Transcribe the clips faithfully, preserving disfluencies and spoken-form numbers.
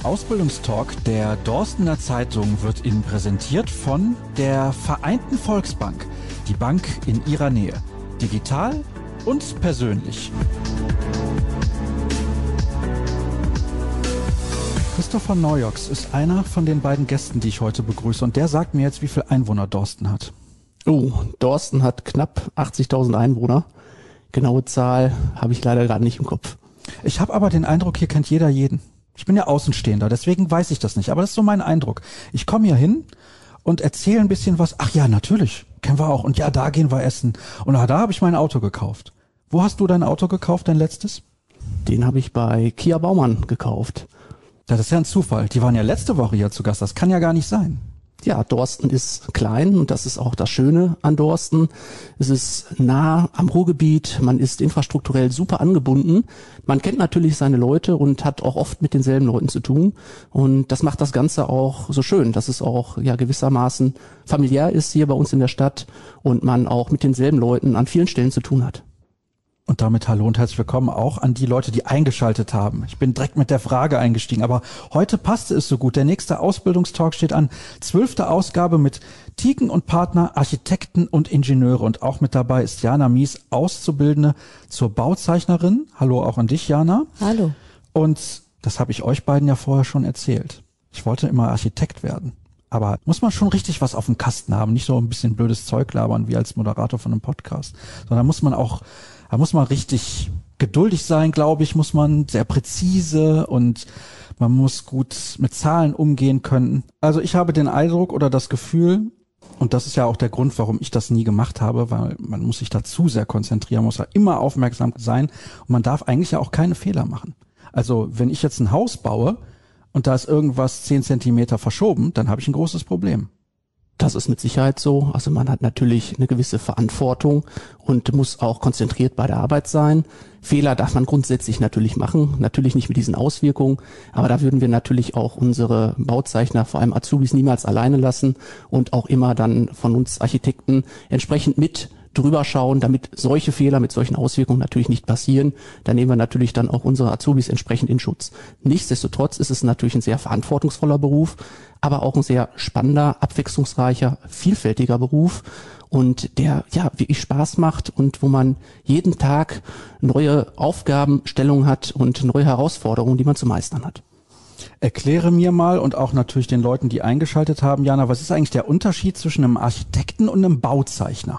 Ausbildungstalk der Dorstener Zeitung wird Ihnen präsentiert von der Vereinten Volksbank, die Bank in Ihrer Nähe, digital und persönlich. Christopher Neujoks ist einer von den beiden Gästen, die ich heute begrüße, und der sagt mir jetzt, wie viele Einwohner Dorsten hat. Oh, Dorsten hat knapp achtzigtausend Einwohner. Genaue Zahl habe ich leider gerade nicht im Kopf. Ich habe aber den Eindruck, hier kennt jeder jeden. Ich bin ja Außenstehender, deswegen weiß ich das nicht, aber das ist so mein Eindruck. Ich komme hier hin und erzähle ein bisschen was. Ach ja, natürlich, kennen wir auch. Und ja, da gehen wir essen. Und da habe ich mein Auto gekauft. Wo hast du dein Auto gekauft, dein letztes? Den habe ich bei Kia Baumann gekauft. Das ist ja ein Zufall. Die waren ja letzte Woche hier zu Gast. Das kann ja gar nicht sein. Ja, Dorsten ist klein und das ist auch das Schöne an Dorsten. Es ist nah am Ruhrgebiet, man ist infrastrukturell super angebunden. Man kennt natürlich seine Leute und hat auch oft mit denselben Leuten zu tun. Und das macht das Ganze auch so schön, dass es auch ja gewissermaßen familiär ist hier bei uns in der Stadt und man auch mit denselben Leuten an vielen Stellen zu tun hat. Und damit hallo und herzlich willkommen auch an die Leute, die eingeschaltet haben. Ich bin direkt mit der Frage eingestiegen, aber heute passte es so gut. Der nächste Ausbildungstalk steht an. Zwölfte Ausgabe mit Tieken und Partner, Architekten und Ingenieure. Und auch mit dabei ist Jana Mies, Auszubildende zur Bauzeichnerin. Hallo auch an dich, Jana. Hallo. Und das habe ich euch beiden ja vorher schon erzählt. Ich wollte immer Architekt werden. Aber muss man schon richtig was auf dem Kasten haben, nicht so ein bisschen blödes Zeug labern wie als Moderator von einem Podcast, sondern muss man auch Da muss man richtig geduldig sein, glaube ich, muss man sehr präzise und man muss gut mit Zahlen umgehen können. Also ich habe den Eindruck oder das Gefühl, und das ist ja auch der Grund, warum ich das nie gemacht habe, weil man muss sich da zu sehr konzentrieren, muss ja immer aufmerksam sein und man darf eigentlich ja auch keine Fehler machen. Also wenn ich jetzt ein Haus baue und da ist irgendwas zehn Zentimeter verschoben, dann habe ich ein großes Problem. Das ist mit Sicherheit so. Also man hat natürlich eine gewisse Verantwortung und muss auch konzentriert bei der Arbeit sein. Fehler darf man grundsätzlich natürlich machen, natürlich nicht mit diesen Auswirkungen, aber da würden wir natürlich auch unsere Bauzeichner, vor allem Azubis, niemals alleine lassen und auch immer dann von uns Architekten entsprechend mit drüber schauen, damit solche Fehler mit solchen Auswirkungen natürlich nicht passieren. Da nehmen wir natürlich dann auch unsere Azubis entsprechend in Schutz. Nichtsdestotrotz ist es natürlich ein sehr verantwortungsvoller Beruf, aber auch ein sehr spannender, abwechslungsreicher, vielfältiger Beruf und der ja wirklich Spaß macht und wo man jeden Tag neue Aufgabenstellungen hat und neue Herausforderungen, die man zu meistern hat. Erkläre mir mal und auch natürlich den Leuten, die eingeschaltet haben, Jana, was ist eigentlich der Unterschied zwischen einem Architekten und einem Bauzeichner?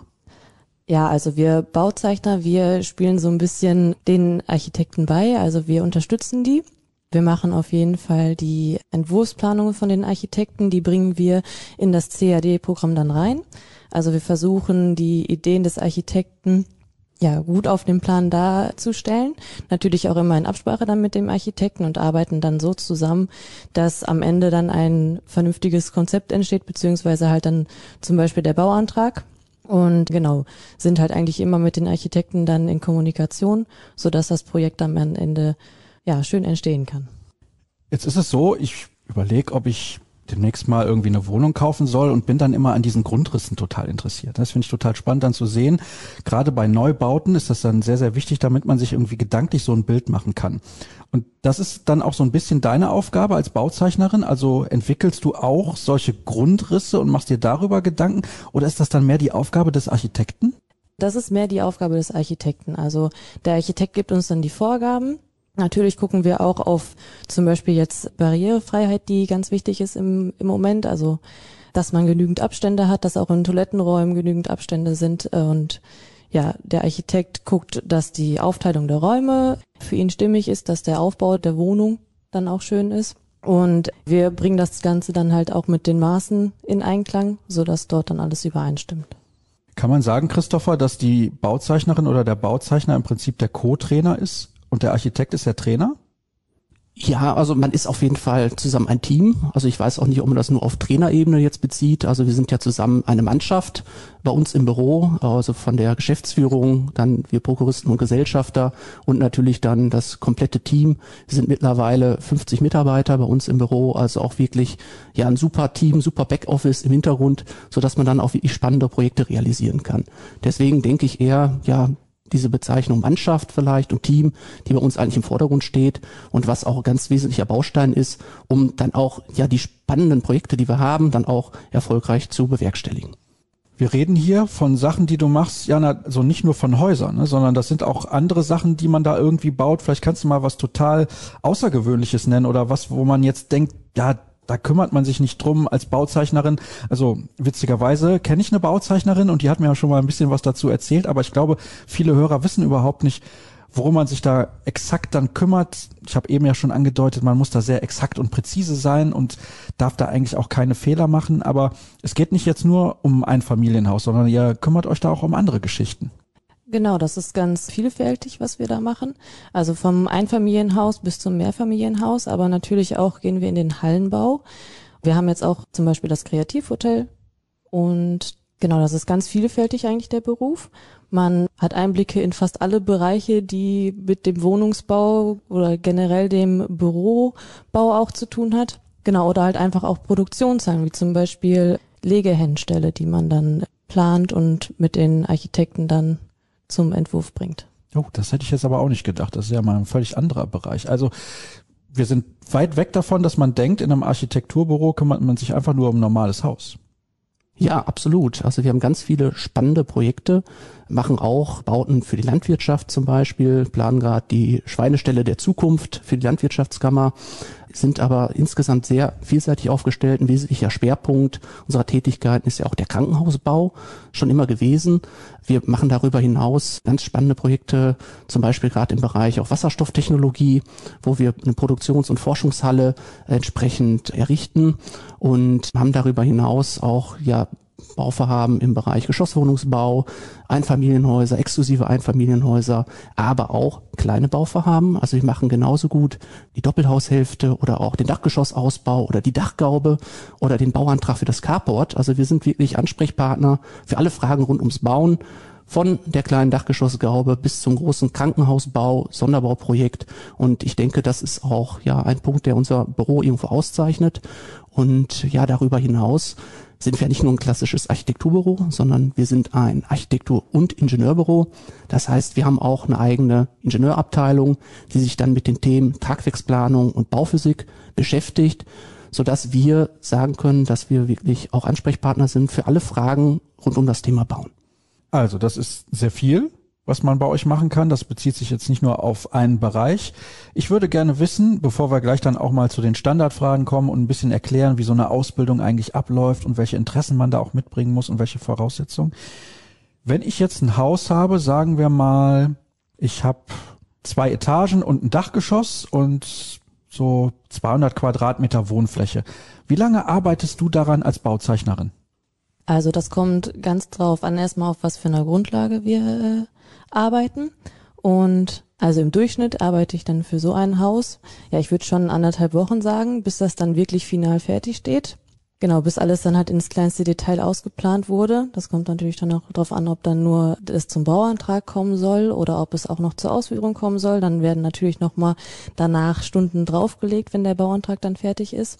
Ja, also wir Bauzeichner, wir spielen so ein bisschen den Architekten bei, also wir unterstützen die. Wir machen auf jeden Fall die Entwurfsplanungen von den Architekten, die bringen wir in das C A D-Programm dann rein. Also wir versuchen, die Ideen des Architekten ja gut auf dem Plan darzustellen. Natürlich auch immer in Absprache dann mit dem Architekten und arbeiten dann so zusammen, dass am Ende dann ein vernünftiges Konzept entsteht, beziehungsweise halt dann zum Beispiel der Bauantrag. Und genau, sind halt eigentlich immer mit den Architekten dann in Kommunikation, sodass das Projekt am Ende ja schön entstehen kann. Jetzt ist es so, ich überlege, ob ich demnächst mal irgendwie eine Wohnung kaufen soll und bin dann immer an diesen Grundrissen total interessiert. Das finde ich total spannend dann zu sehen. Gerade bei Neubauten ist das dann sehr, sehr wichtig, damit man sich irgendwie gedanklich so ein Bild machen kann. Und das ist dann auch so ein bisschen deine Aufgabe als Bauzeichnerin. Also entwickelst du auch solche Grundrisse und machst dir darüber Gedanken? Oder ist das dann mehr die Aufgabe des Architekten? Das ist mehr die Aufgabe des Architekten. Also der Architekt gibt uns dann die Vorgaben. Natürlich gucken wir auch auf zum Beispiel jetzt Barrierefreiheit, die ganz wichtig ist im, im Moment. Also, dass man genügend Abstände hat, dass auch in Toilettenräumen genügend Abstände sind. Und ja, der Architekt guckt, dass die Aufteilung der Räume für ihn stimmig ist, dass der Aufbau der Wohnung dann auch schön ist. Und wir bringen das Ganze dann halt auch mit den Maßen in Einklang, sodass dort dann alles übereinstimmt. Kann man sagen, Christopher, dass die Bauzeichnerin oder der Bauzeichner im Prinzip der Co-Trainer ist? Und der Architekt ist der Trainer? Ja, also man ist auf jeden Fall zusammen ein Team. Also ich weiß auch nicht, ob man das nur auf Trainerebene jetzt bezieht. Also wir sind ja zusammen eine Mannschaft bei uns im Büro, also von der Geschäftsführung, dann wir Prokuristen und Gesellschafter und natürlich dann das komplette Team. Wir sind mittlerweile fünfzig Mitarbeiter bei uns im Büro, also auch wirklich ja ein super Team, super Backoffice im Hintergrund, sodass man dann auch wirklich spannende Projekte realisieren kann. Deswegen denke ich eher, ja, diese Bezeichnung Mannschaft vielleicht und Team, die bei uns eigentlich im Vordergrund steht und was auch ein ganz wesentlicher Baustein ist, um dann auch ja die spannenden Projekte, die wir haben, dann auch erfolgreich zu bewerkstelligen. Wir reden hier von Sachen, die du machst, Jana, so nicht nur von Häusern, ne, sondern das sind auch andere Sachen, die man da irgendwie baut. Vielleicht kannst du mal was total Außergewöhnliches nennen oder was, wo man jetzt denkt, ja, da kümmert man sich nicht drum als Bauzeichnerin. Also witzigerweise kenne ich eine Bauzeichnerin und die hat mir ja schon mal ein bisschen was dazu erzählt, aber ich glaube, viele Hörer wissen überhaupt nicht, worum man sich da exakt dann kümmert. Ich habe eben ja schon angedeutet, man muss da sehr exakt und präzise sein und darf da eigentlich auch keine Fehler machen. Aber es geht nicht jetzt nur um ein Familienhaus, sondern ihr kümmert euch da auch um andere Geschichten. Genau, das ist ganz vielfältig, was wir da machen. Also vom Einfamilienhaus bis zum Mehrfamilienhaus, aber natürlich auch gehen wir in den Hallenbau. Wir haben jetzt auch zum Beispiel das Kreativhotel und genau, das ist ganz vielfältig eigentlich der Beruf. Man hat Einblicke in fast alle Bereiche, die mit dem Wohnungsbau oder generell dem Bürobau auch zu tun hat. Genau, oder halt einfach auch Produktionshallen, wie zum Beispiel Legehennenställe, die man dann plant und mit den Architekten dann zum Entwurf bringt. Oh, das hätte ich jetzt aber auch nicht gedacht. Das ist ja mal ein völlig anderer Bereich. Also wir sind weit weg davon, dass man denkt, in einem Architekturbüro kümmert man sich einfach nur um ein normales Haus. Ja, absolut. Also wir haben ganz viele spannende Projekte, machen auch Bauten für die Landwirtschaft zum Beispiel, planen gerade die Schweineställe der Zukunft für die Landwirtschaftskammer, sind aber insgesamt sehr vielseitig aufgestellt. Ein wesentlicher Schwerpunkt unserer Tätigkeiten ist ja auch der Krankenhausbau, schon immer gewesen. Wir machen darüber hinaus ganz spannende Projekte, zum Beispiel gerade im Bereich auch Wasserstofftechnologie, wo wir eine Produktions- und Forschungshalle entsprechend errichten und haben darüber hinaus auch ja Bauvorhaben im Bereich Geschosswohnungsbau, Einfamilienhäuser, exklusive Einfamilienhäuser, aber auch kleine Bauvorhaben. Also wir machen genauso gut die Doppelhaushälfte oder auch den Dachgeschossausbau oder die Dachgaube oder den Bauantrag für das Carport. Also wir sind wirklich Ansprechpartner für alle Fragen rund ums Bauen, von der kleinen Dachgeschossgaube bis zum großen Krankenhausbau, Sonderbauprojekt. Und ich denke, das ist auch ja ein Punkt, der unser Büro irgendwo auszeichnet. Und ja, darüber hinaus sind wir nicht nur ein klassisches Architekturbüro, sondern wir sind ein Architektur- und Ingenieurbüro. Das heißt, wir haben auch eine eigene Ingenieurabteilung, die sich dann mit den Themen Tragwerksplanung und Bauphysik beschäftigt, sodass wir sagen können, dass wir wirklich auch Ansprechpartner sind für alle Fragen rund um das Thema Bauen. Also das ist sehr viel, was man bei euch machen kann. Das bezieht sich jetzt nicht nur auf einen Bereich. Ich würde gerne wissen, bevor wir gleich dann auch mal zu den Standardfragen kommen und ein bisschen erklären, wie so eine Ausbildung eigentlich abläuft und welche Interessen man da auch mitbringen muss und welche Voraussetzungen. Wenn ich jetzt ein Haus habe, sagen wir mal, ich habe zwei Etagen und ein Dachgeschoss und so zweihundert Quadratmeter Wohnfläche. Wie lange arbeitest du daran als Bauzeichnerin? Also das kommt ganz drauf an, erstmal auf was für einer Grundlage wir äh, arbeiten. Und also im Durchschnitt arbeite ich dann für so ein Haus, ja, ich würde schon anderthalb Wochen sagen, bis das dann wirklich final fertig steht. Genau, bis alles dann halt ins kleinste Detail ausgeplant wurde. Das kommt natürlich dann auch darauf an, ob dann nur es zum Bauantrag kommen soll oder ob es auch noch zur Ausführung kommen soll. Dann werden natürlich nochmal danach Stunden draufgelegt, wenn der Bauantrag dann fertig ist.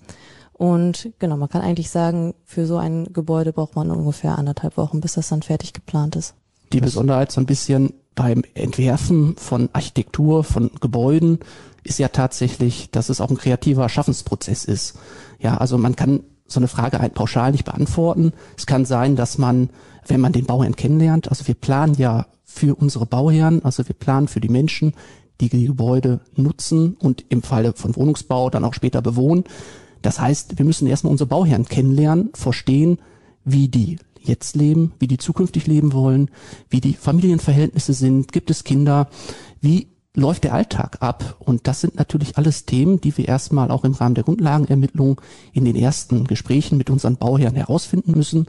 Und genau, man kann eigentlich sagen, für so ein Gebäude braucht man ungefähr anderthalb Wochen, bis das dann fertig geplant ist. Die Besonderheit so ein bisschen beim Entwerfen von Architektur, von Gebäuden ist ja tatsächlich, dass es auch ein kreativer Schaffensprozess ist. Ja, also man kann so eine Frage halt pauschal nicht beantworten. Es kann sein, dass man, wenn man den Bauherrn kennenlernt, also wir planen ja für unsere Bauherren, also wir planen für die Menschen, die die Gebäude nutzen und im Falle von Wohnungsbau dann auch später bewohnen. Das heißt, wir müssen erstmal unsere Bauherren kennenlernen, verstehen, wie die jetzt leben, wie die zukünftig leben wollen, wie die Familienverhältnisse sind, gibt es Kinder, wie läuft der Alltag ab? Und das sind natürlich alles Themen, die wir erstmal auch im Rahmen der Grundlagenermittlung in den ersten Gesprächen mit unseren Bauherren herausfinden müssen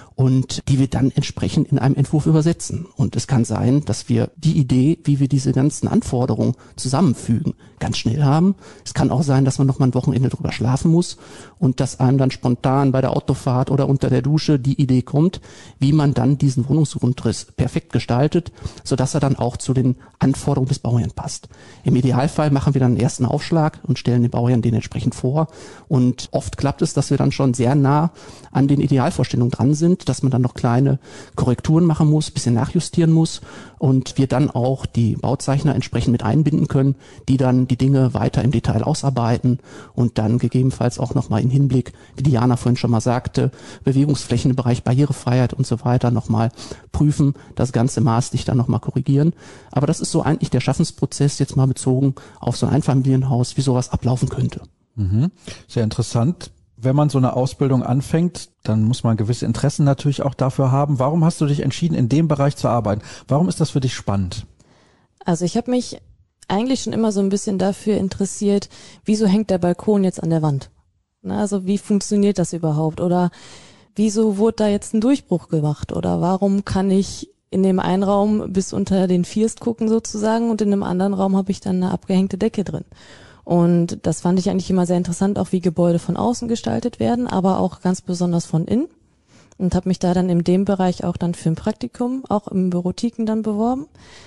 und die wir dann entsprechend in einem Entwurf übersetzen. Und es kann sein, dass wir die Idee, wie wir diese ganzen Anforderungen zusammenfügen, ganz schnell haben. Es kann auch sein, dass man noch mal ein Wochenende drüber schlafen muss und dass einem dann spontan bei der Autofahrt oder unter der Dusche die Idee kommt, wie man dann diesen Wohnungsgrundriss perfekt gestaltet, sodass er dann auch zu den Anforderungen des Bauherrn passt. Im Idealfall machen wir dann einen ersten Aufschlag und stellen den Bauherrn den entsprechend vor. Und oft klappt es, dass wir dann schon sehr nah an den Idealvorstellungen dran sind sind, dass man dann noch kleine Korrekturen machen muss, bisschen nachjustieren muss und wir dann auch die Bauzeichner entsprechend mit einbinden können, die dann die Dinge weiter im Detail ausarbeiten und dann gegebenenfalls auch nochmal im Hinblick, wie Diana vorhin schon mal sagte, Bewegungsflächen im Bereich Barrierefreiheit und so weiter nochmal prüfen, das ganze maßlich dann nochmal korrigieren. Aber das ist so eigentlich der Schaffensprozess jetzt mal bezogen auf so ein Einfamilienhaus, wie sowas ablaufen könnte. Mhm. Sehr interessant. Wenn man so eine Ausbildung anfängt, dann muss man gewisse Interessen natürlich auch dafür haben. Warum hast du dich entschieden, in dem Bereich zu arbeiten? Warum ist das für dich spannend? Also ich habe mich eigentlich schon immer so ein bisschen dafür interessiert, wieso hängt der Balkon jetzt an der Wand? Na, also wie funktioniert das überhaupt? Oder wieso wurde da jetzt ein Durchbruch gemacht? Oder warum kann ich in dem einen Raum bis unter den First gucken sozusagen und in dem anderen Raum habe ich dann eine abgehängte Decke drin? Und das fand ich eigentlich immer sehr interessant, auch wie Gebäude von außen gestaltet werden, aber auch ganz besonders von innen. Und habe mich da dann in dem Bereich auch dann für ein Praktikum, auch im Bürotiken dann beworben.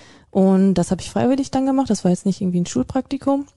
Und das habe ich freiwillig dann gemacht, das war jetzt nicht irgendwie ein Schulpraktikum.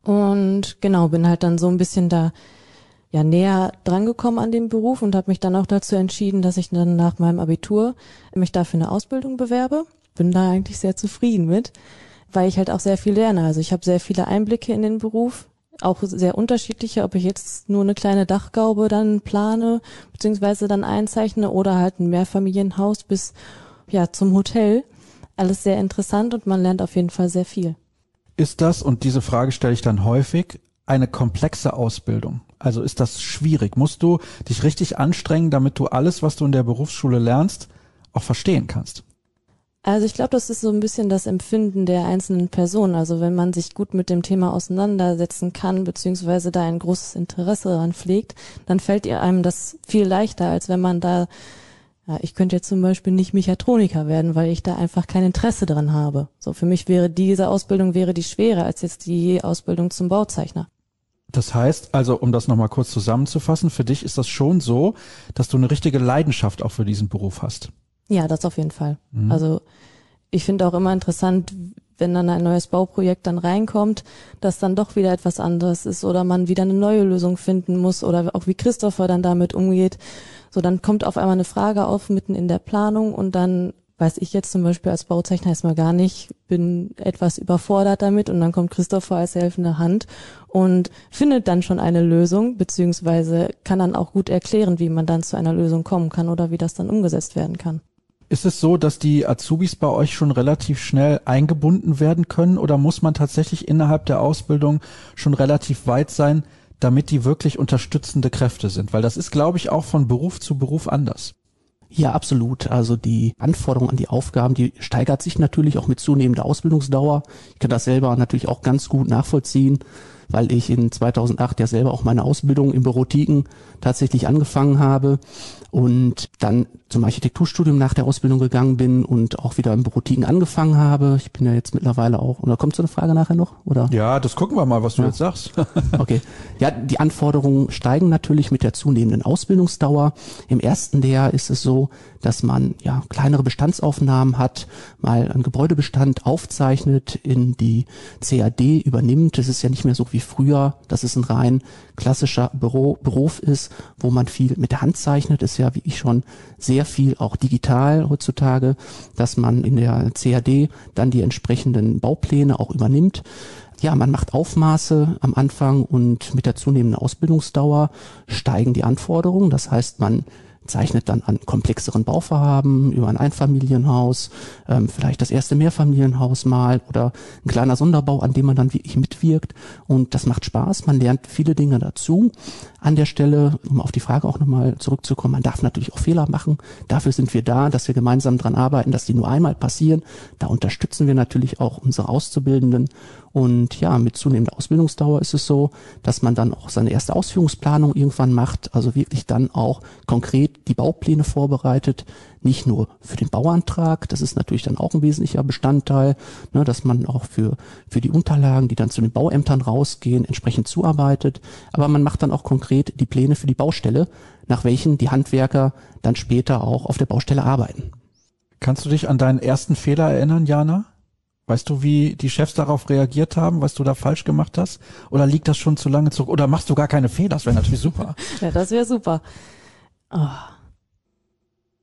Und genau, bin halt dann so ein bisschen da ja näher drangekommen an den Beruf und habe mich dann auch dazu entschieden, dass ich dann nach meinem Abitur mich dafür eine Ausbildung bewerbe. Bin da eigentlich sehr zufrieden mit, weil ich halt auch sehr viel lerne. Also ich habe sehr viele Einblicke in den Beruf, auch sehr unterschiedliche, ob ich jetzt nur eine kleine Dachgaube dann plane, beziehungsweise dann einzeichne oder halt ein Mehrfamilienhaus bis ja zum Hotel. Alles sehr interessant und man lernt auf jeden Fall sehr viel. Ist das, und diese Frage stelle ich dann häufig, eine komplexe Ausbildung? Also ist das schwierig? Musst du dich richtig anstrengen, damit du alles, was du in der Berufsschule lernst, auch verstehen kannst? Also ich glaube, das ist so ein bisschen das Empfinden der einzelnen Person. Also wenn man sich gut mit dem Thema auseinandersetzen kann, beziehungsweise da ein großes Interesse daran pflegt, dann fällt ihr einem das viel leichter, als wenn man da, ja, ich könnte jetzt zum Beispiel nicht Mechatroniker werden, weil ich da einfach kein Interesse dran habe. So, für mich wäre diese Ausbildung wäre die schwerer als jetzt die Ausbildung zum Bauzeichner. Das heißt, also um das nochmal kurz zusammenzufassen, für dich ist das schon so, dass du eine richtige Leidenschaft auch für diesen Beruf hast. Ja, das auf jeden Fall. Mhm. Also ich finde auch immer interessant, wenn dann ein neues Bauprojekt dann reinkommt, dass dann doch wieder etwas anderes ist oder man wieder eine neue Lösung finden muss oder auch wie Christopher dann damit umgeht. So, dann kommt auf einmal eine Frage auf mitten in der Planung und dann weiß ich jetzt zum Beispiel als Bauzeichner erstmal gar nicht, bin etwas überfordert damit und dann kommt Christopher als helfende Hand und findet dann schon eine Lösung, beziehungsweise kann dann auch gut erklären, wie man dann zu einer Lösung kommen kann oder wie das dann umgesetzt werden kann. Ist es so, dass die Azubis bei euch schon relativ schnell eingebunden werden können oder muss man tatsächlich innerhalb der Ausbildung schon relativ weit sein, damit die wirklich unterstützende Kräfte sind? Weil das ist, glaube ich, auch von Beruf zu Beruf anders. Ja, absolut. Also die Anforderung an die Aufgaben, die steigert sich natürlich auch mit zunehmender Ausbildungsdauer. Ich kann das selber natürlich auch ganz gut nachvollziehen, weil ich in zweitausendacht ja selber auch meine Ausbildung im Bürotiken tatsächlich angefangen habe und dann zum Architekturstudium nach der Ausbildung gegangen bin und auch wieder im Bürotiken angefangen habe. Ich bin ja jetzt mittlerweile auch, oder kommt so eine Frage nachher noch? Oder? Ja, das gucken wir mal, was du ja. jetzt sagst. Okay. Ja, die Anforderungen steigen natürlich mit der zunehmenden Ausbildungsdauer. Im ersten Lehrjahr ist es so, dass man ja kleinere Bestandsaufnahmen hat, mal einen Gebäudebestand aufzeichnet, in die C A D übernimmt. Das ist ja nicht mehr so wie früher, dass es ein rein klassischer Büro, Beruf ist, wo man viel mit der Hand zeichnet. Ist ja, wie ich schon, sehr viel auch digital heutzutage, dass man in der C A D dann die entsprechenden Baupläne auch übernimmt. Ja, man macht Aufmaße am Anfang und mit der zunehmenden Ausbildungsdauer steigen die Anforderungen. Das heißt, man zeichnet dann an komplexeren Bauvorhaben über ein Einfamilienhaus, ähm, vielleicht das erste Mehrfamilienhaus mal oder ein kleiner Sonderbau, an dem man dann wirklich mitwirkt. Und das macht Spaß, man lernt viele Dinge dazu. An der Stelle, um auf die Frage auch nochmal zurückzukommen, man darf natürlich auch Fehler machen. Dafür sind wir da, dass wir gemeinsam dran arbeiten, dass die nur einmal passieren. Da unterstützen wir natürlich auch unsere Auszubildenden. Und ja, mit zunehmender Ausbildungsdauer ist es so, dass man dann auch seine erste Ausführungsplanung irgendwann macht, also wirklich dann auch konkret die Baupläne vorbereitet, nicht nur für den Bauantrag, das ist natürlich dann auch ein wesentlicher Bestandteil, ne, dass man auch für für die Unterlagen, die dann zu den Bauämtern rausgehen, entsprechend zuarbeitet, aber man macht dann auch konkret die Pläne für die Baustelle, nach welchen die Handwerker dann später auch auf der Baustelle arbeiten. Kannst du dich an deinen ersten Fehler erinnern, Jana? Weißt du, wie die Chefs darauf reagiert haben, was du da falsch gemacht hast? Oder liegt das schon zu lange zurück? Oder machst du gar keine Fehler? Das wäre natürlich super. Ja, das wäre super. Oh.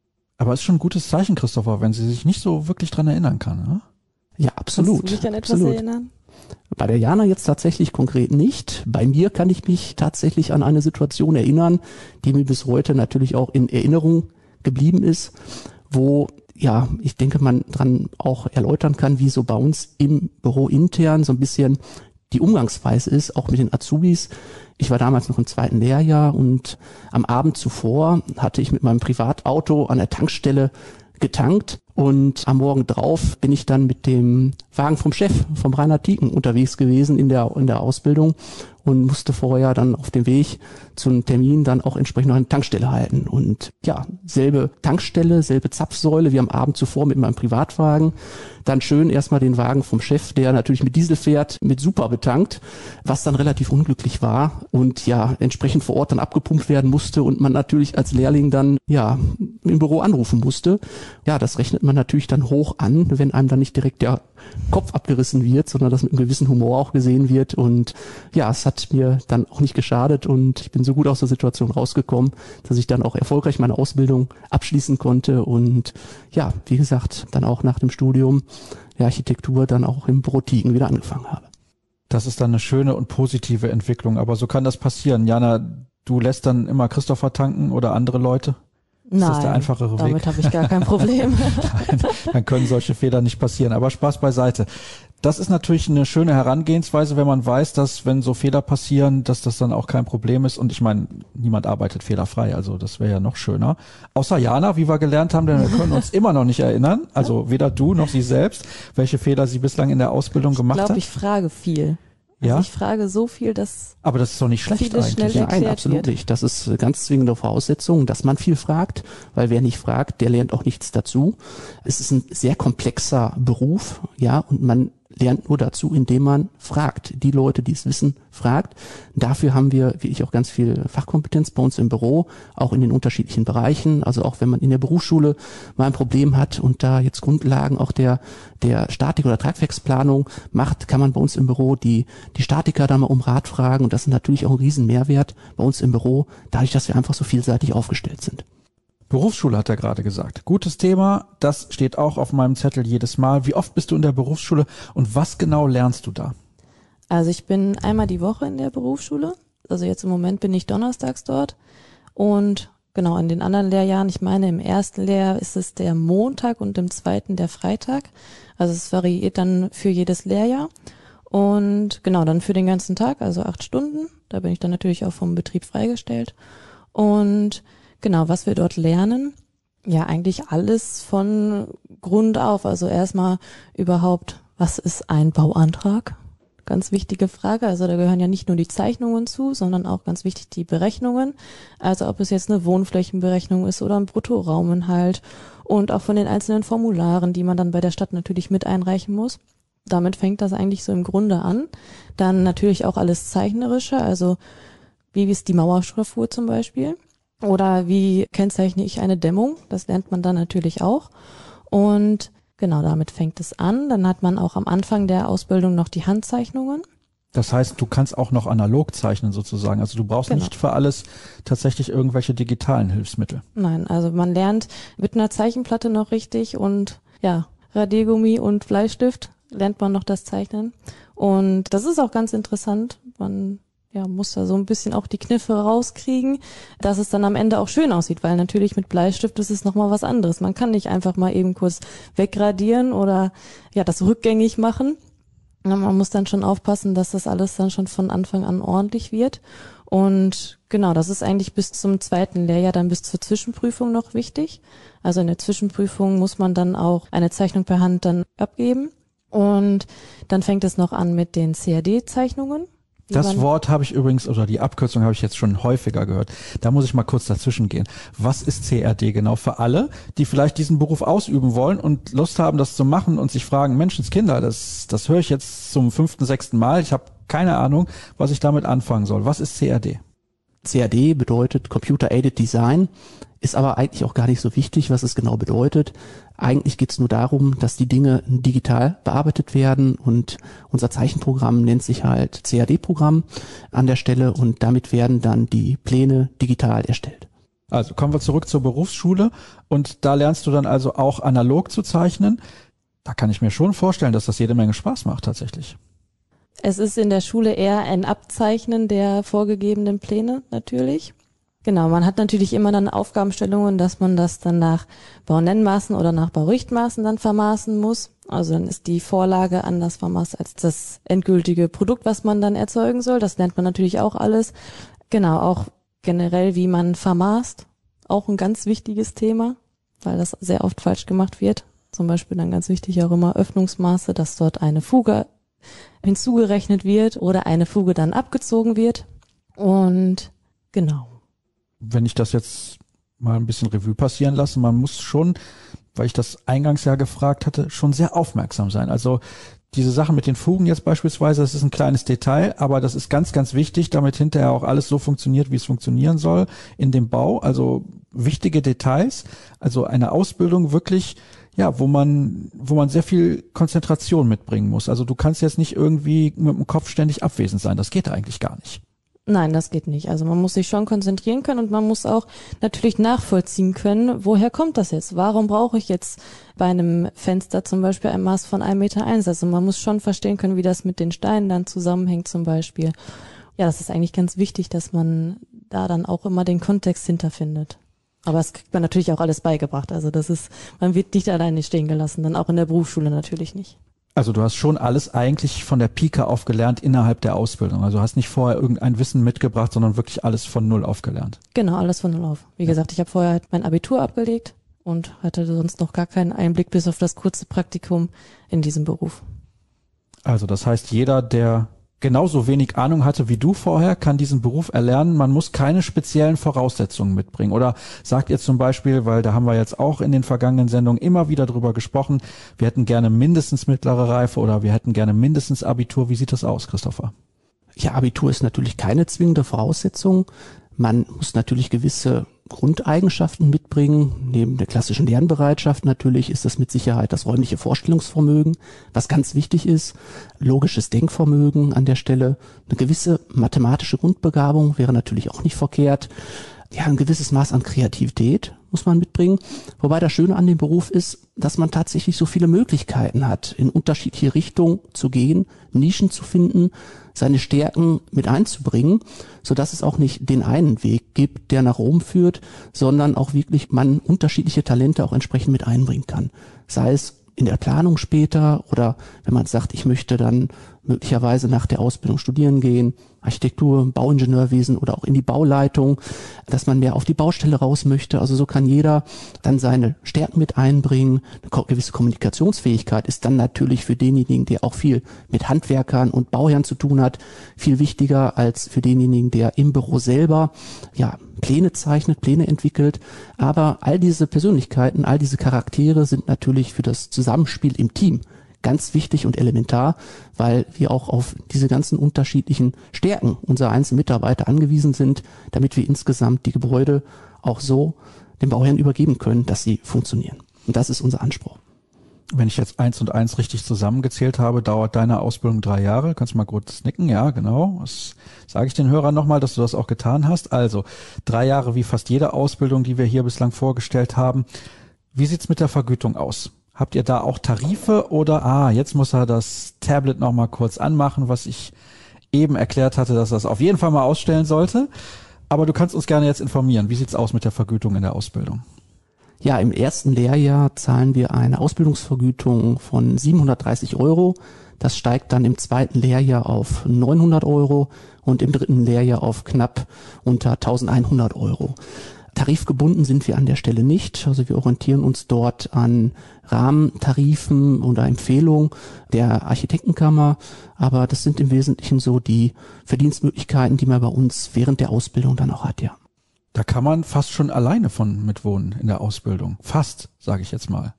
Aber es ist schon ein gutes Zeichen, Christopher, wenn sie sich nicht so wirklich dran erinnern kann, ne? Ja, absolut. Kannst du dich an etwas absolut. erinnern? Bei der Jana jetzt tatsächlich konkret nicht. Bei mir kann ich mich tatsächlich an eine Situation erinnern, die mir bis heute natürlich auch in Erinnerung geblieben ist, wo, ja, ich denke, man dran auch erläutern kann, wie so bei uns im Büro intern so ein bisschen die Umgangsweise ist, auch mit den Azubis. Ich war damals noch im zweiten Lehrjahr und am Abend zuvor hatte ich mit meinem Privatauto an der Tankstelle getankt und am Morgen drauf bin ich dann mit dem Wagen vom Chef, vom Rainer Tieken, unterwegs gewesen in der in der Ausbildung und musste vorher dann auf dem Weg zum Termin dann auch entsprechend noch eine Tankstelle halten. Und ja, selbe Tankstelle, selbe Zapfsäule wie am Abend zuvor mit meinem Privatwagen. Dann schön erstmal den Wagen vom Chef, der natürlich mit Diesel fährt, mit Super betankt, was dann relativ unglücklich war und ja, entsprechend vor Ort dann abgepumpt werden musste und man natürlich als Lehrling dann ja im Büro anrufen musste. Ja, das rechnet man natürlich dann hoch an, wenn einem dann nicht direkt der Kopf abgerissen wird, sondern das mit einem gewissen Humor auch gesehen wird. Und ja, es hat mir dann auch nicht geschadet und ich bin so gut aus der Situation rausgekommen, dass ich dann auch erfolgreich meine Ausbildung abschließen konnte und ja, wie gesagt, dann auch nach dem Studium der Architektur dann auch im Büro Tieken wieder angefangen habe. Das ist dann eine schöne und positive Entwicklung, aber so kann das passieren. Jana, du lässt dann immer Christopher tanken oder andere Leute? Ist Nein, das der einfachere Weg? damit habe ich gar kein Problem. Nein, dann können solche Fehler nicht passieren. Aber Spaß beiseite. Das ist natürlich eine schöne Herangehensweise, wenn man weiß, dass wenn so Fehler passieren, dass das dann auch kein Problem ist. Und ich meine, niemand arbeitet fehlerfrei, also das wäre ja noch schöner. Außer Jana, wie wir gelernt haben, denn wir können uns immer noch nicht erinnern, also weder du noch sie selbst, welche Fehler sie bislang in der Ausbildung gemacht Ich hat. glaube, ich frage viel. Ja? Also ich frage so viel, dass Aber das ist doch nicht schlecht vieles schnell eigentlich. Nein, erklärt absolut wird. nicht. Das ist eine ganz zwingende Voraussetzung, dass man viel fragt, weil wer nicht fragt, der lernt auch nichts dazu. Es ist ein sehr komplexer Beruf, ja, und man lernt nur dazu, indem man fragt. Die Leute, die es wissen, fragt. Dafür haben wir, wie ich, auch ganz viel Fachkompetenz bei uns im Büro, auch in den unterschiedlichen Bereichen. Also auch wenn man in der Berufsschule mal ein Problem hat und da jetzt Grundlagen auch der der Statik- oder Tragwerksplanung macht, kann man bei uns im Büro die die Statiker da mal um Rat fragen. Und das ist natürlich auch ein Riesenmehrwert bei uns im Büro, dadurch, dass wir einfach so vielseitig aufgestellt sind. Berufsschule hat er gerade gesagt. Gutes Thema, das steht auch auf meinem Zettel jedes Mal. Wie oft bist du in der Berufsschule und was genau lernst du da? Also ich bin einmal die Woche in der Berufsschule. Also jetzt im Moment bin ich donnerstags dort. Und genau, in den anderen Lehrjahren, ich meine im ersten Lehrjahr ist es der Montag und im zweiten der Freitag. Also es variiert dann für jedes Lehrjahr. Und genau, dann für den ganzen Tag, also acht Stunden. Da bin ich dann natürlich auch vom Betrieb freigestellt. Und genau, was wir dort lernen, ja eigentlich alles von Grund auf. Also erstmal überhaupt, was ist ein Bauantrag? Ganz wichtige Frage. Also da gehören ja nicht nur die Zeichnungen zu, sondern auch ganz wichtig die Berechnungen. Also ob es jetzt eine Wohnflächenberechnung ist oder ein Bruttorauminhalt und auch von den einzelnen Formularen, die man dann bei der Stadt natürlich mit einreichen muss. Damit fängt das eigentlich so im Grunde an. Dann natürlich auch alles Zeichnerische, also wie ist die Mauerschraffur zum Beispiel. Oder wie kennzeichne ich eine Dämmung? Das lernt man dann natürlich auch. Und genau, damit fängt es an. Dann hat man auch am Anfang der Ausbildung noch die Handzeichnungen. Das heißt, du kannst auch noch analog zeichnen sozusagen. Also du brauchst Genau. nicht für alles tatsächlich irgendwelche digitalen Hilfsmittel. Nein, also man lernt mit einer Zeichenplatte noch richtig und ja, Radiergummi und Bleistift lernt man noch das Zeichnen. Und das ist auch ganz interessant. Man ja, muss da so ein bisschen auch die Kniffe rauskriegen, dass es dann am Ende auch schön aussieht, weil natürlich mit Bleistift ist es nochmal was anderes. Man kann nicht einfach mal eben kurz wegradieren oder ja, das rückgängig machen. Man muss dann schon aufpassen, dass das alles dann schon von Anfang an ordentlich wird. Und genau, das ist eigentlich bis zum zweiten Lehrjahr, dann bis zur Zwischenprüfung noch wichtig. Also in der Zwischenprüfung muss man dann auch eine Zeichnung per Hand dann abgeben. Und dann fängt es noch an mit den C A D-Zeichnungen. Das Wort habe ich übrigens, oder die Abkürzung habe ich jetzt schon häufiger gehört. Da muss ich mal kurz dazwischen gehen. Was ist C A D genau für alle, die vielleicht diesen Beruf ausüben wollen und Lust haben, das zu machen und sich fragen, Menschenskinder, das, das höre ich jetzt zum fünften, sechsten Mal. Ich habe keine Ahnung, was ich damit anfangen soll. Was ist C A D? C A D bedeutet Computer Aided Design, ist aber eigentlich auch gar nicht so wichtig, was es genau bedeutet. Eigentlich geht es nur darum, dass die Dinge digital bearbeitet werden und unser Zeichenprogramm nennt sich halt C A D-Programm an der Stelle und damit werden dann die Pläne digital erstellt. Also kommen wir zurück zur Berufsschule und da lernst du dann also auch analog zu zeichnen. Da kann ich mir schon vorstellen, dass das jede Menge Spaß macht tatsächlich. Es ist in der Schule eher ein Abzeichnen der vorgegebenen Pläne natürlich. Genau, man hat natürlich immer dann Aufgabenstellungen, dass man das dann nach Baunennmaßen oder nach Baurichtmaßen dann vermaßen muss. Also dann ist die Vorlage anders vermaßt als das endgültige Produkt, was man dann erzeugen soll. Das lernt man natürlich auch alles. Genau, auch generell, wie man vermaßt. Auch ein ganz wichtiges Thema, weil das sehr oft falsch gemacht wird. Zum Beispiel dann ganz wichtig auch immer Öffnungsmaße, dass dort eine Fuge hinzugerechnet wird oder eine Fuge dann abgezogen wird. Und genau. Wenn ich das jetzt mal ein bisschen Revue passieren lasse, man muss schon, weil ich das eingangs ja gefragt hatte, schon sehr aufmerksam sein. Also diese Sache mit den Fugen jetzt beispielsweise, das ist ein kleines Detail, aber das ist ganz, ganz wichtig, damit hinterher auch alles so funktioniert, wie es funktionieren soll in dem Bau. Also wichtige Details, also eine Ausbildung wirklich, ja, wo man, wo man sehr viel Konzentration mitbringen muss. Also du kannst jetzt nicht irgendwie mit dem Kopf ständig abwesend sein. Das geht eigentlich gar nicht. Nein, das geht nicht. Also man muss sich schon konzentrieren können und man muss auch natürlich nachvollziehen können, woher kommt das jetzt? Warum brauche ich jetzt bei einem Fenster zum Beispiel ein Maß von einem Meter eins? Also man muss schon verstehen können, wie das mit den Steinen dann zusammenhängt zum Beispiel. Ja, das ist eigentlich ganz wichtig, dass man da dann auch immer den Kontext hinterfindet. Aber das kriegt man natürlich auch alles beigebracht. Also das ist, man wird nicht alleine stehen gelassen, dann auch in der Berufsschule natürlich nicht. Also du hast schon alles eigentlich von der Pike auf gelernt innerhalb der Ausbildung. Also hast nicht vorher irgendein Wissen mitgebracht, sondern wirklich alles von Null auf gelernt. Genau, alles von Null auf. Wie ja. gesagt, ich habe vorher mein Abitur abgelegt und hatte sonst noch gar keinen Einblick bis auf das kurze Praktikum in diesem Beruf. Also das heißt, jeder, der genauso wenig Ahnung hatte wie du vorher, kann diesen Beruf erlernen. Man muss keine speziellen Voraussetzungen mitbringen. Oder sagt ihr zum Beispiel, weil da haben wir jetzt auch in den vergangenen Sendungen immer wieder drüber gesprochen, wir hätten gerne mindestens mittlere Reife oder wir hätten gerne mindestens Abitur. Wie sieht das aus, Christopher? Ja, Abitur ist natürlich keine zwingende Voraussetzung. Man muss natürlich gewisse Grundeigenschaften mitbringen. Neben der klassischen Lernbereitschaft natürlich ist das mit Sicherheit das räumliche Vorstellungsvermögen, was ganz wichtig ist. Logisches Denkvermögen an der Stelle. Eine gewisse mathematische Grundbegabung wäre natürlich auch nicht verkehrt. Ja, ein gewisses Maß an Kreativität muss man mitbringen. Wobei das Schöne an dem Beruf ist, dass man tatsächlich so viele Möglichkeiten hat, in unterschiedliche Richtungen zu gehen, Nischen zu finden, seine Stärken mit einzubringen, so dass es auch nicht den einen Weg gibt, der nach Rom führt, sondern auch wirklich man unterschiedliche Talente auch entsprechend mit einbringen kann. Sei es in der Planung später oder wenn man sagt, ich möchte dann möglicherweise nach der Ausbildung studieren gehen, Architektur, Bauingenieurwesen oder auch in die Bauleitung, dass man mehr auf die Baustelle raus möchte. Also so kann jeder dann seine Stärken mit einbringen. Eine gewisse Kommunikationsfähigkeit ist dann natürlich für denjenigen, der auch viel mit Handwerkern und Bauherren zu tun hat, viel wichtiger als für denjenigen, der im Büro selber ja Pläne zeichnet, Pläne entwickelt. Aber all diese Persönlichkeiten, all diese Charaktere sind natürlich für das Zusammenspiel im Team ganz wichtig und elementar, weil wir auch auf diese ganzen unterschiedlichen Stärken unserer einzelnen Mitarbeiter angewiesen sind, damit wir insgesamt die Gebäude auch so dem Bauherrn übergeben können, dass sie funktionieren. Und das ist unser Anspruch. Wenn ich jetzt eins und eins richtig zusammengezählt habe, dauert deine Ausbildung drei Jahre. Kannst du mal kurz nicken? Ja, genau. Das sage ich den Hörern nochmal, dass du das auch getan hast. Also drei Jahre wie fast jede Ausbildung, die wir hier bislang vorgestellt haben. Wie sieht's mit der Vergütung aus? Habt ihr da auch Tarife oder, ah, jetzt muss er das Tablet nochmal kurz anmachen, was ich eben erklärt hatte, dass er es auf jeden Fall mal ausstellen sollte. Aber du kannst uns gerne jetzt informieren. Wie sieht's aus mit der Vergütung in der Ausbildung? Ja, im ersten Lehrjahr zahlen wir eine Ausbildungsvergütung von siebenhundertdreißig Euro. Das steigt dann im zweiten Lehrjahr auf neunhundert Euro und im dritten Lehrjahr auf knapp unter eintausendeinhundert Euro. Tarifgebunden sind wir an der Stelle nicht. Also wir orientieren uns dort an Rahmentarifen oder Empfehlungen der Architektenkammer. Aber das sind im Wesentlichen so die Verdienstmöglichkeiten, die man bei uns während der Ausbildung dann auch hat, ja. Da kann man fast schon alleine von mitwohnen in der Ausbildung. Fast, sage ich jetzt mal.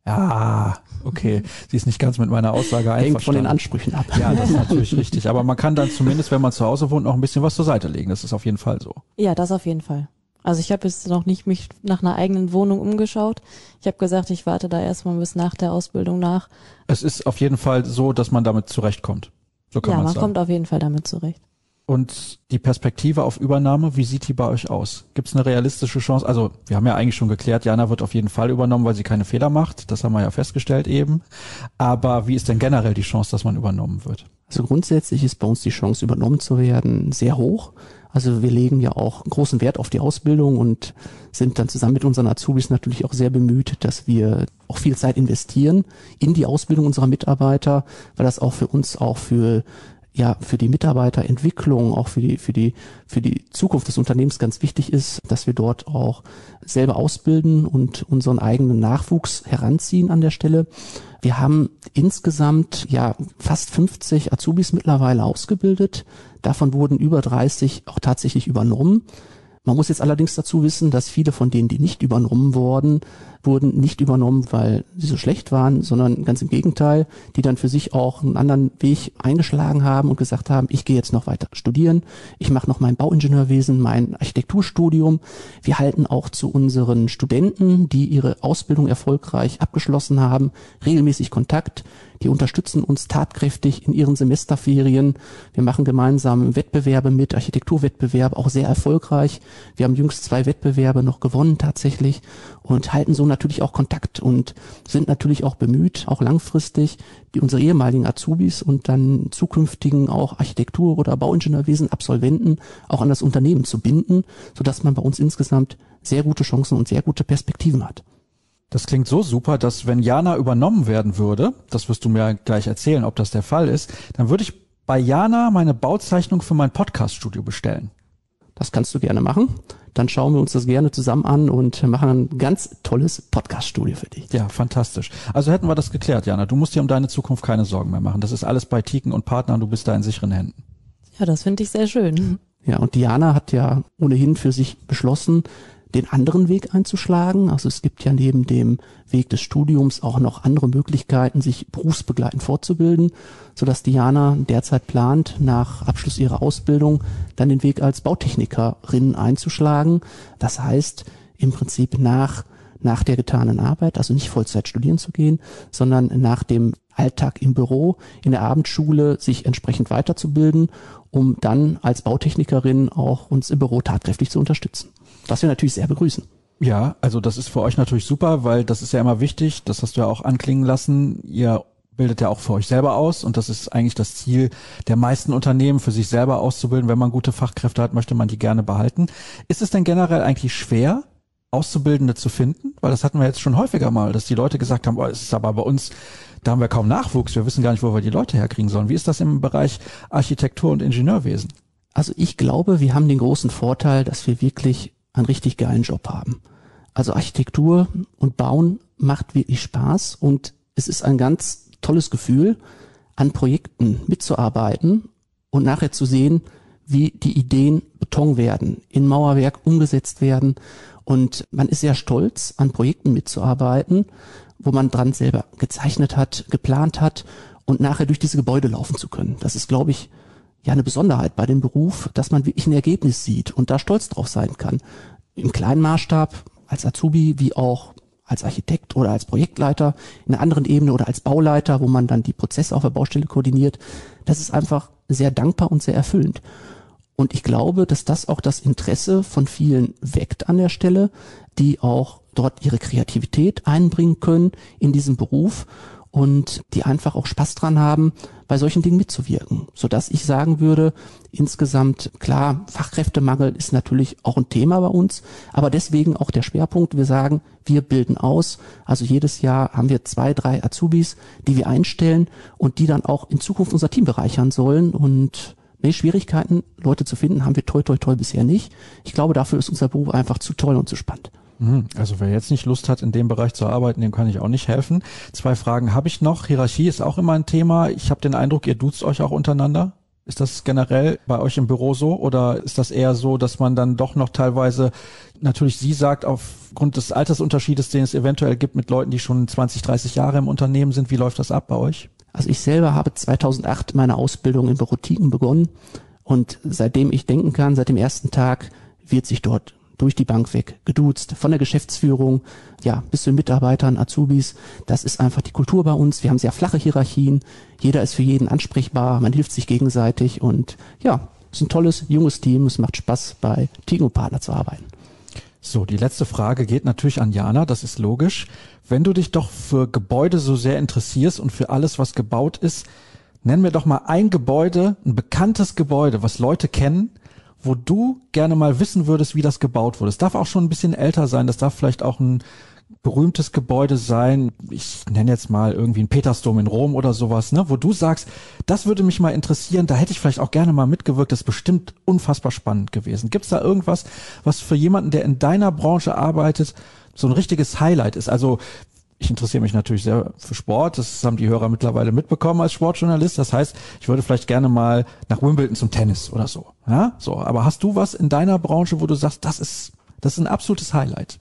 Ja, okay. Sie ist nicht ganz mit meiner Aussage einverstanden. Hängt von den Ansprüchen ab. Ja, das ist natürlich richtig. Aber man kann dann zumindest, wenn man zu Hause wohnt, noch ein bisschen was zur Seite legen. Das ist auf jeden Fall so. Ja, das auf jeden Fall. Also ich habe jetzt noch nicht mich nach einer eigenen Wohnung umgeschaut. Ich habe gesagt, ich warte da erstmal bis nach der Ausbildung nach. Es ist auf jeden Fall so, dass man damit zurechtkommt. So kann ja, man man sagen. kommt auf jeden Fall damit zurecht. Und die Perspektive auf Übernahme, wie sieht die bei euch aus? Gibt es eine realistische Chance? Also wir haben ja eigentlich schon geklärt, Jana wird auf jeden Fall übernommen, weil sie keine Fehler macht. Das haben wir ja festgestellt eben. Aber wie ist denn generell die Chance, dass man übernommen wird? Also grundsätzlich ist bei uns die Chance, übernommen zu werden, sehr hoch. Also wir legen ja auch großen Wert auf die Ausbildung und sind dann zusammen mit unseren Azubis natürlich auch sehr bemüht, dass wir auch viel Zeit investieren in die Ausbildung unserer Mitarbeiter, weil das auch für uns auch für ja für die Mitarbeiterentwicklung, auch für die für die für die Zukunft des Unternehmens ganz wichtig ist, dass wir dort auch selber ausbilden und unseren eigenen Nachwuchs heranziehen an der Stelle. Wir haben insgesamt ja fast fünfzig Azubis mittlerweile ausgebildet. Davon wurden über dreißig auch tatsächlich übernommen. Man muss jetzt allerdings dazu wissen, dass viele von denen, die nicht übernommen wurden, wurden nicht übernommen, weil sie so schlecht waren, sondern ganz im Gegenteil, die dann für sich auch einen anderen Weg eingeschlagen haben und gesagt haben, ich gehe jetzt noch weiter studieren, ich mache noch mein Bauingenieurwesen, mein Architekturstudium. Wir halten auch zu unseren Studenten, die ihre Ausbildung erfolgreich abgeschlossen haben, regelmäßig Kontakt. Die unterstützen uns tatkräftig in ihren Semesterferien. Wir machen gemeinsam Wettbewerbe mit, Architekturwettbewerbe, auch sehr erfolgreich. Wir haben jüngst zwei Wettbewerbe noch gewonnen tatsächlich und halten so natürlich auch Kontakt und sind natürlich auch bemüht, auch langfristig die unsere ehemaligen Azubis und dann zukünftigen auch Architektur- oder Bauingenieurwesen-Absolventen auch an das Unternehmen zu binden, sodass man bei uns insgesamt sehr gute Chancen und sehr gute Perspektiven hat. Das klingt so super, dass wenn Jana übernommen werden würde, das wirst du mir gleich erzählen, ob das der Fall ist, dann würde ich bei Jana meine Bauzeichnung für mein Podcast-Studio bestellen. Das kannst du gerne machen. Dann schauen wir uns das gerne zusammen an und machen ein ganz tolles Podcast-Studio für dich. Ja, fantastisch. Also hätten wir das geklärt, Jana. Du musst dir um deine Zukunft keine Sorgen mehr machen. Das ist alles bei Tiken und Partnern. Du bist da in sicheren Händen. Ja, das finde ich sehr schön. Ja, und Diana hat ja ohnehin für sich beschlossen, den anderen Weg einzuschlagen. Also es gibt ja neben dem Weg des Studiums auch noch andere Möglichkeiten, sich berufsbegleitend fortzubilden, sodass Diana derzeit plant, nach Abschluss ihrer Ausbildung dann den Weg als Bautechnikerin einzuschlagen. Das heißt, im Prinzip nach, nach der getanen Arbeit, also nicht Vollzeit studieren zu gehen, sondern nach dem Alltag im Büro, in der Abendschule sich entsprechend weiterzubilden, um dann als Bautechnikerin auch uns im Büro tatkräftig zu unterstützen. Was wir natürlich sehr begrüßen. Ja, also das ist für euch natürlich super, weil das ist ja immer wichtig, das hast du ja auch anklingen lassen, ihr bildet ja auch für euch selber aus und das ist eigentlich das Ziel der meisten Unternehmen, für sich selber auszubilden. Wenn man gute Fachkräfte hat, möchte man die gerne behalten. Ist es denn generell eigentlich schwer, Auszubildende zu finden? Weil das hatten wir jetzt schon häufiger mal, dass die Leute gesagt haben, oh, es ist aber bei uns, da haben wir kaum Nachwuchs, wir wissen gar nicht, wo wir die Leute herkriegen sollen. Wie ist das im Bereich Architektur und Ingenieurwesen? Also ich glaube, wir haben den großen Vorteil, dass wir wirklich einen richtig geilen Job haben. Also Architektur und Bauen macht wirklich Spaß und es ist ein ganz tolles Gefühl, an Projekten mitzuarbeiten und nachher zu sehen, wie die Ideen Beton werden, in Mauerwerk umgesetzt werden und man ist sehr stolz, an Projekten mitzuarbeiten, wo man dran selber gezeichnet hat, geplant hat und nachher durch diese Gebäude laufen zu können. Das ist, glaube ich, ja eine Besonderheit bei dem Beruf, dass man wirklich ein Ergebnis sieht und da stolz drauf sein kann. Im kleinen Maßstab, als Azubi, wie auch als Architekt oder als Projektleiter, in einer anderen Ebene oder als Bauleiter, wo man dann die Prozesse auf der Baustelle koordiniert. Das ist einfach sehr dankbar und sehr erfüllend. Und ich glaube, dass das auch das Interesse von vielen weckt an der Stelle, die auch dort ihre Kreativität einbringen können in diesem Beruf und die einfach auch Spaß dran haben, bei solchen Dingen mitzuwirken. Sodass ich sagen würde, insgesamt, klar, Fachkräftemangel ist natürlich auch ein Thema bei uns, aber deswegen auch der Schwerpunkt, wir sagen, wir bilden aus. Also jedes Jahr haben wir zwei, drei Azubis, die wir einstellen und die dann auch in Zukunft unser Team bereichern sollen. Und nee, Schwierigkeiten, Leute zu finden, haben wir toi toi toi bisher nicht. Ich glaube, dafür ist unser Beruf einfach zu toll und zu spannend. Also wer jetzt nicht Lust hat, in dem Bereich zu arbeiten, dem kann ich auch nicht helfen. Zwei Fragen habe ich noch. Hierarchie ist auch immer ein Thema. Ich habe den Eindruck, ihr duzt euch auch untereinander. Ist das generell bei euch im Büro so oder ist das eher so, dass man dann doch noch teilweise, natürlich sie sagt, aufgrund des Altersunterschiedes, den es eventuell gibt mit Leuten, die schon zwanzig, dreißig Jahre im Unternehmen sind, wie läuft das ab bei euch? Also ich selber habe zweitausendacht meine Ausbildung in Büro Tiken begonnen und seitdem ich denken kann, seit dem ersten Tag wird sich dort durch die Bank weg geduzt, von der Geschäftsführung, ja, bis zu den Mitarbeitern, Azubis. Das ist einfach die Kultur bei uns. Wir haben sehr flache Hierarchien. Jeder ist für jeden ansprechbar. Man hilft sich gegenseitig und ja, es ist ein tolles, junges Team. Es macht Spaß, bei Tigo Partner zu arbeiten. So, die letzte Frage geht natürlich an Jana, das ist logisch. Wenn du dich doch für Gebäude so sehr interessierst und für alles, was gebaut ist, nenn mir doch mal ein Gebäude, ein bekanntes Gebäude, was Leute kennen, wo du gerne mal wissen würdest, wie das gebaut wurde. Es darf auch schon ein bisschen älter sein, das darf vielleicht auch ein berühmtes Gebäude sein, ich nenne jetzt mal irgendwie ein Petersdom in Rom oder sowas, ne, wo du sagst, das würde mich mal interessieren, da hätte ich vielleicht auch gerne mal mitgewirkt, das ist bestimmt unfassbar spannend gewesen. Gibt's da irgendwas, was für jemanden, der in deiner Branche arbeitet, so ein richtiges Highlight ist? Also ich interessiere mich natürlich sehr für Sport, das haben die Hörer mittlerweile mitbekommen als Sportjournalist, das heißt, ich würde vielleicht gerne mal nach Wimbledon zum Tennis oder so, ja, so, aber hast du was in deiner Branche, wo du sagst, das ist, das ist ein absolutes Highlight?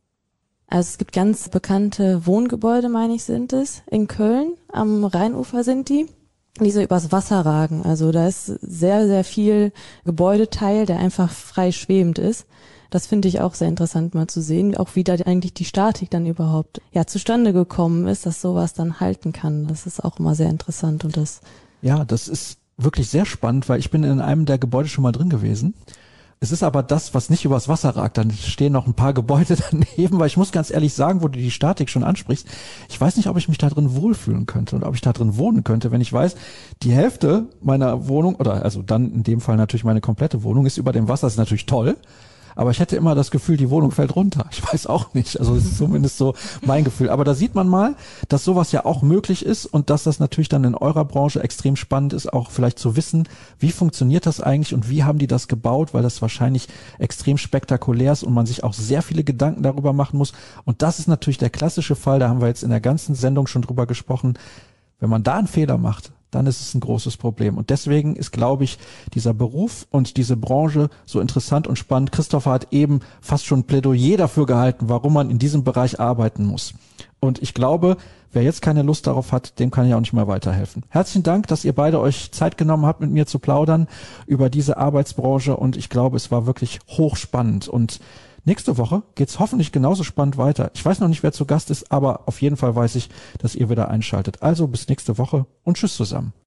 Also es gibt ganz bekannte Wohngebäude, meine ich, sind es, in Köln, am Rheinufer sind die, die so übers Wasser ragen. Also da ist sehr, sehr viel Gebäudeteil, der einfach frei schwebend ist. Das finde ich auch sehr interessant mal zu sehen, auch wie da eigentlich die Statik dann überhaupt ja zustande gekommen ist, dass sowas dann halten kann. Das ist auch immer sehr interessant und das. Ja, das ist wirklich sehr spannend, weil ich bin in einem der Gebäude schon mal drin gewesen. Es ist aber das, was nicht übers Wasser ragt. Dann stehen noch ein paar Gebäude daneben, weil ich muss ganz ehrlich sagen, wo du die Statik schon ansprichst, ich weiß nicht, ob ich mich da drin wohlfühlen könnte und ob ich da drin wohnen könnte, wenn ich weiß, die Hälfte meiner Wohnung, oder also dann in dem Fall natürlich meine komplette Wohnung, ist über dem Wasser, das ist natürlich toll. Aber ich hätte immer das Gefühl, die Wohnung fällt runter. Ich weiß auch nicht. Also das ist zumindest so mein Gefühl. Aber da sieht man mal, dass sowas ja auch möglich ist und dass das natürlich dann in eurer Branche extrem spannend ist, auch vielleicht zu wissen, wie funktioniert das eigentlich und wie haben die das gebaut, weil das wahrscheinlich extrem spektakulär ist und man sich auch sehr viele Gedanken darüber machen muss. Und das ist natürlich der klassische Fall, da haben wir jetzt in der ganzen Sendung schon drüber gesprochen. Wenn man da einen Fehler macht, dann ist es ein großes Problem. Und deswegen ist, glaube ich, dieser Beruf und diese Branche so interessant und spannend. Christopher hat eben fast schon ein Plädoyer dafür gehalten, warum man in diesem Bereich arbeiten muss. Und ich glaube, wer jetzt keine Lust darauf hat, dem kann ich auch nicht mehr weiterhelfen. Herzlichen Dank, dass ihr beide euch Zeit genommen habt, mit mir zu plaudern über diese Arbeitsbranche. Und ich glaube, es war wirklich hochspannend. Und nächste Woche geht's hoffentlich genauso spannend weiter. Ich weiß noch nicht, wer zu Gast ist, aber auf jeden Fall weiß ich, dass ihr wieder einschaltet. Also bis nächste Woche und tschüss zusammen.